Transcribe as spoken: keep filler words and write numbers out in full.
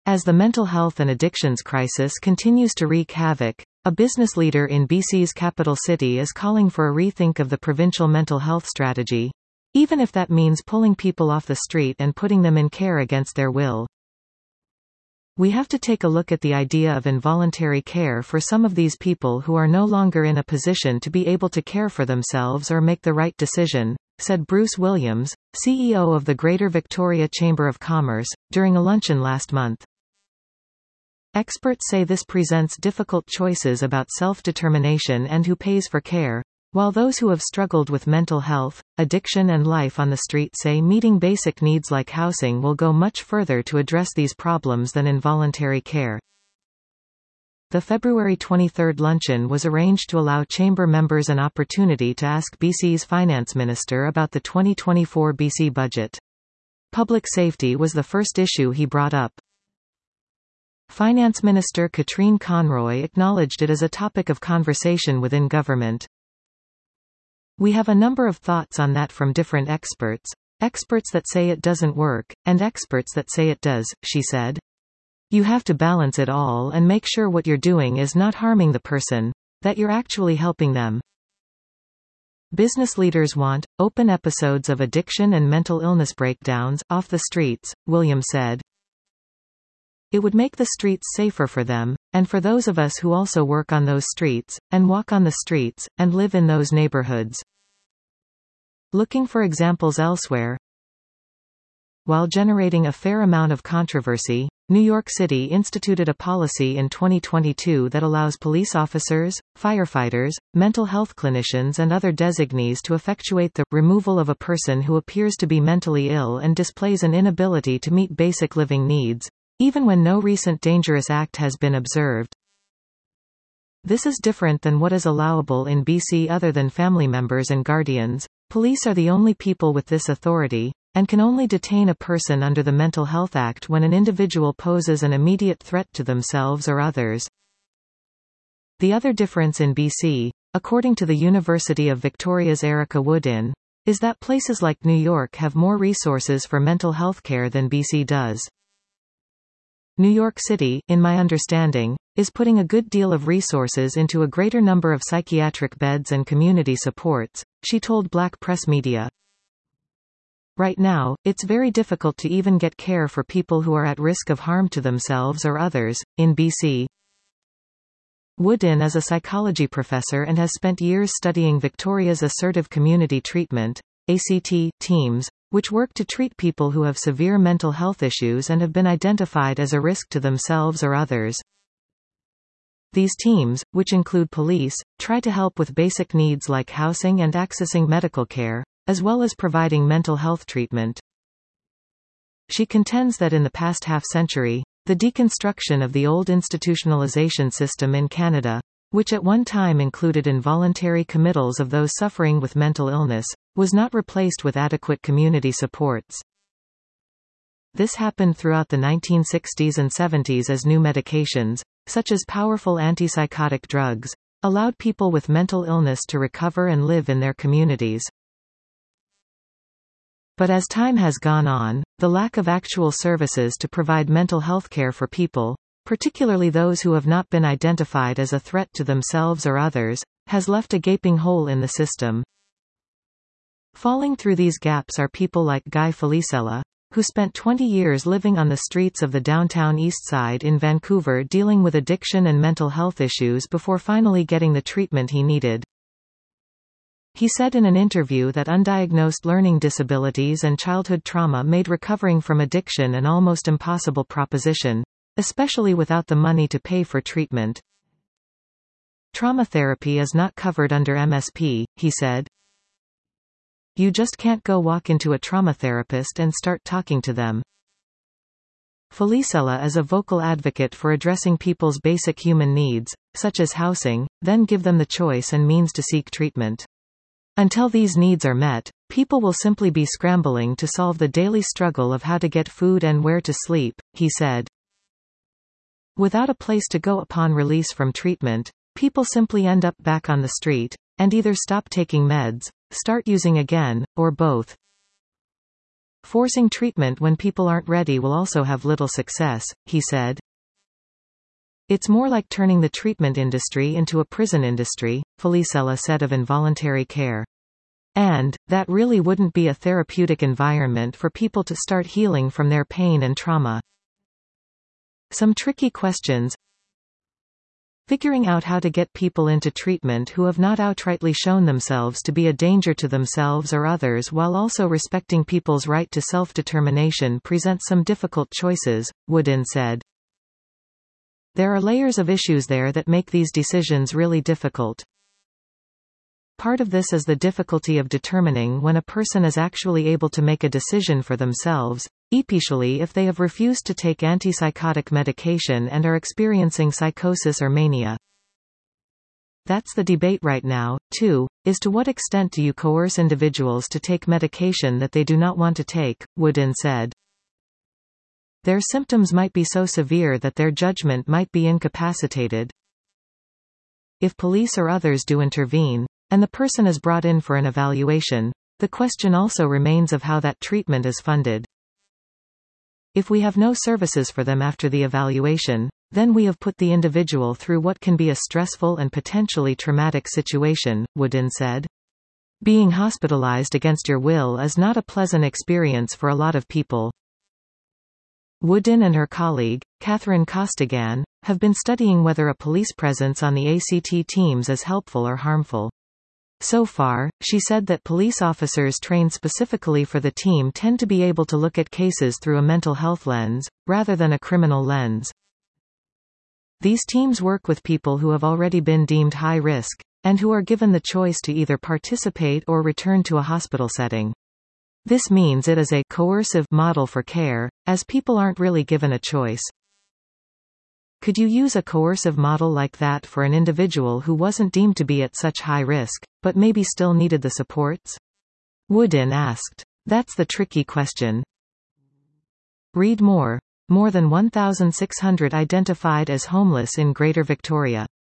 As the mental health and addictions crisis continues to wreak havoc, a business leader in B C's capital city is calling for a rethink of the provincial mental health strategy, even if that means pulling people off the street and putting them in care against their will. We have to take a look at the idea of involuntary care for some of these people who are no longer in a position to be able to care for themselves or make the right decision, said Bruce Williams, C E O of the Greater Victoria Chamber of Commerce, during a luncheon last month. Experts say this presents difficult choices about self-determination and who pays for care, while those who have struggled with mental health, addiction and life on the street say meeting basic needs like housing will go much further to address these problems than involuntary care. The February twenty-third luncheon was arranged to allow Chamber members an opportunity to ask B C's Finance Minister about the twenty twenty-four B C budget. Public safety was the first issue he brought up. Finance Minister Katrine Conroy acknowledged it as a topic of conversation within government. We have a number of thoughts on that from different experts, experts that say it doesn't work, and experts that say it does, she said. You have to balance it all and make sure what you're doing is not harming the person, that you're actually helping them. Business leaders want open episodes of addiction and mental illness breakdowns off the streets, Williams said. It would make the streets safer for them, and for those of us who also work on those streets, and walk on the streets, and live in those neighborhoods. Looking for examples elsewhere. While generating a fair amount of controversy, New York City instituted a policy in twenty twenty-two that allows police officers, firefighters, mental health clinicians and other designees to effectuate the removal of a person who appears to be mentally ill and displays an inability to meet basic living needs, even when no recent dangerous act has been observed. This is different than what is allowable in B C other than family members and guardians. Police are the only people with this authority, and can only detain a person under the Mental Health Act when an individual poses an immediate threat to themselves or others. The other difference in B C, according to the University of Victoria's Erica Woodin, is that places like New York have more resources for mental health care than B C does. New York City, in my understanding, is putting a good deal of resources into a greater number of psychiatric beds and community supports, she told Black Press Media. Right now, it's very difficult to even get care for people who are at risk of harm to themselves or others, in B C. Woodin is a psychology professor and has spent years studying Victoria's assertive community treatment, A C T, teams, which work to treat people who have severe mental health issues and have been identified as a risk to themselves or others. These teams, which include police, try to help with basic needs like housing and accessing medical care, as well as providing mental health treatment. She contends that in the past half-century, the deconstruction of the old institutionalization system in Canada, which at one time included involuntary committals of those suffering with mental illness, was not replaced with adequate community supports. This happened throughout the nineteen sixties and seventies as new medications, such as powerful antipsychotic drugs, allowed people with mental illness to recover and live in their communities. But as time has gone on, the lack of actual services to provide mental health care for people, particularly those who have not been identified as a threat to themselves or others, has left a gaping hole in the system. Falling through these gaps are people like Guy Felicella, who spent twenty years living on the streets of the downtown East Side in Vancouver dealing with addiction and mental health issues before finally getting the treatment he needed. He said in an interview that undiagnosed learning disabilities and childhood trauma made recovering from addiction an almost impossible proposition, especially without the money to pay for treatment. Trauma therapy is not covered under M S P, he said. You just can't go walk into a trauma therapist and start talking to them. Felicella is a vocal advocate for addressing people's basic human needs, such as housing, then give them the choice and means to seek treatment. Until these needs are met, people will simply be scrambling to solve the daily struggle of how to get food and where to sleep, he said. Without a place to go upon release from treatment, people simply end up back on the street, and either stop taking meds, start using again, or both. Forcing treatment when people aren't ready will also have little success, he said. It's more like turning the treatment industry into a prison industry, Felicella said of involuntary care. And, that really wouldn't be a therapeutic environment for people to start healing from their pain and trauma. Some tricky questions. Figuring out how to get people into treatment who have not outrightly shown themselves to be a danger to themselves or others while also respecting people's right to self-determination presents some difficult choices, Woodin said. There are layers of issues there that make these decisions really difficult. Part of this is the difficulty of determining when a person is actually able to make a decision for themselves, especially if they have refused to take antipsychotic medication and are experiencing psychosis or mania. That's the debate right now, too, is to what extent do you coerce individuals to take medication that they do not want to take, Woodin said. Their symptoms might be so severe that their judgment might be incapacitated. If police or others do intervene, and the person is brought in for an evaluation, the question also remains of how that treatment is funded. If we have no services for them after the evaluation, then we have put the individual through what can be a stressful and potentially traumatic situation, Woodin said. Being hospitalized against your will is not a pleasant experience for a lot of people. Woodin and her colleague, Catherine Costigan, have been studying whether a police presence on the A C T teams is helpful or harmful. So far, she said that police officers trained specifically for the team tend to be able to look at cases through a mental health lens, rather than a criminal lens. These teams work with people who have already been deemed high risk, and who are given the choice to either participate or return to a hospital setting. This means it is a coercive model for care, as people aren't really given a choice. Could you use a coercive model like that for an individual who wasn't deemed to be at such high risk, but maybe still needed the supports? Woodin asked. That's the tricky question. Read more. More than one thousand six hundred identified as homeless in Greater Victoria.